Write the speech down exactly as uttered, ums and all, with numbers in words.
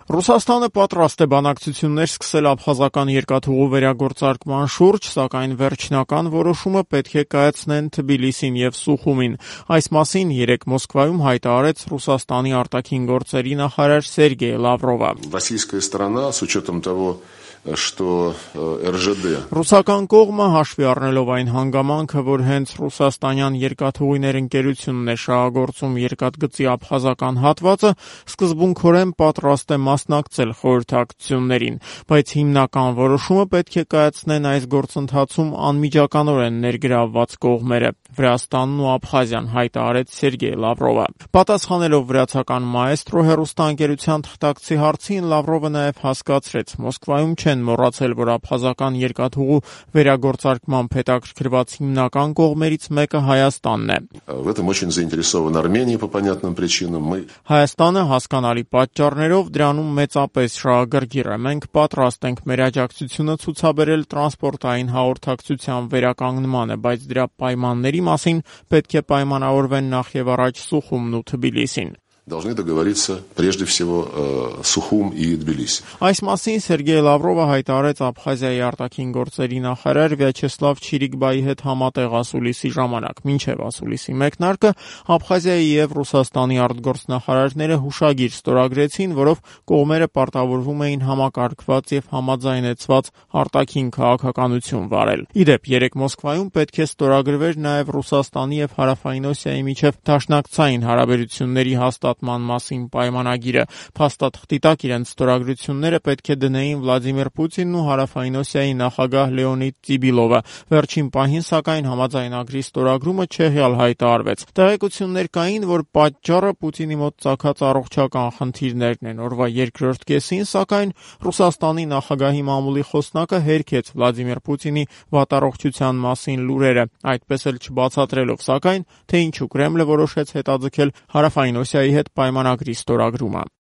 Ռուսաստանը պատրաստ է բանակցություններ սկսել աբխազական երկաթուղու վերագործարկման շուրջ, սակայն վերջնական որոշումը պետք է կայացնեն Թբիլիսին եւ Սուխումին։ Այս մասին երեկ Մոսկվայում հայտարարեց Ռուսաստանի արտաքին գործերի նախարար Սերգեյ Լավրովը։ Российская сторона, с учетом того, что эр жэ դե Ռուսական կողմը հաշվի առնելով այն հանգամանքը, որ հենց ռուսաստանյան երկաթուղիներ ընկերությունն է շահագործում երկաթգծի աբխազական հատվածը, սկզբունքորեն պատրաստ է մասնակցել խորհրդակցություններին, բայց հիմնական որոշումը պետք է կայացնեն այս գործընթացում անմիջականորեն ներգրավված կողմերը՝ Վրաստանն ու Աբխազիան, հայտարարեց Սերգեյ Լավրովը։ Պատասխանելով վրացական մաեստրո հեռուստաընկերության թղթակցի հարցին, Լավրովը նաև հասկացրեց՝ Մոսկվայում չեն մոռացել, որ աբխազական երկաթուղու վերագործարկման հետաքրքրված հիմնական կողմերից մեկը Հայաստանն է։ В этом очень заинтересована Армения по понятным причинам. Мы Հայաստանը հասկանալի պատճառներով դրանում մեծապես շահագրգիռ է։ Մենք պատրաստ ենք մեր աջակցությունը ցուցաբերել տրանսպորտային հաղորդակցության վերականգնմանը, բայց դրա պայմանների մասին պետք է պայմանավորվեն նախ եւ առաջ Սուխումն ու Թբիլիսին։ должны договориться прежде всего э, Сухум и Тбилиси. Այս մասին Սերգեյ Լավրովը հայտարարեց Աբխազիայի արտաքին գործերի նախարար Վյաչեսլավ Չիրիկբայի հետ համատեղ ասուլիսի ժամանակ։ Մինչև ասուլիսի մեկնարկը Աբխազիայի եւ Ռուսաստանի արտգործնախարարները հուշագիր ստորագրեցին, որով կողմերը պարտավորվում էին համակարգված եւ համաձայնեցված արտաքին քաղաքականություն վարել։ Իդեպ երեք Մոսկվայում պետք է ստորագրվեր նաեւ Ռուսաստանի եւ Հարավային Օսիայի միջև դաշնակցային հարաբերությունների հաստատ մասին պայմանագիրը։ Փաստաթղթի տակ իրենց ստորագրությունները պետք է դնեին Վլադիմիր Պուտինն ու Հարավային Օսիայի նախագահ Լեոնիդ Տիբիլովը։ Վերջին պահին, սակայն, համաձայնագրի ստորագրումը չեղյալ հայտարարվեց։ Տեղեկություններ կային, որ պատճառը Պուտինի մոտ ծագած առողջական խնդիրներն են։ Օրվա երկրորդ կեսին, սակայն, Ռուսաստանի նախագահի մամուլի խոսնակը հերքեց Վլադիմիր Պուտինի վատառողջության մասին լուրերը, այդպես էլ չբացատրելով, սակայն, թե ինչու Կրեմլը որոշեց հետաձգել Հարավային Օսիայի հետ պայմանագրի ստորագրումը։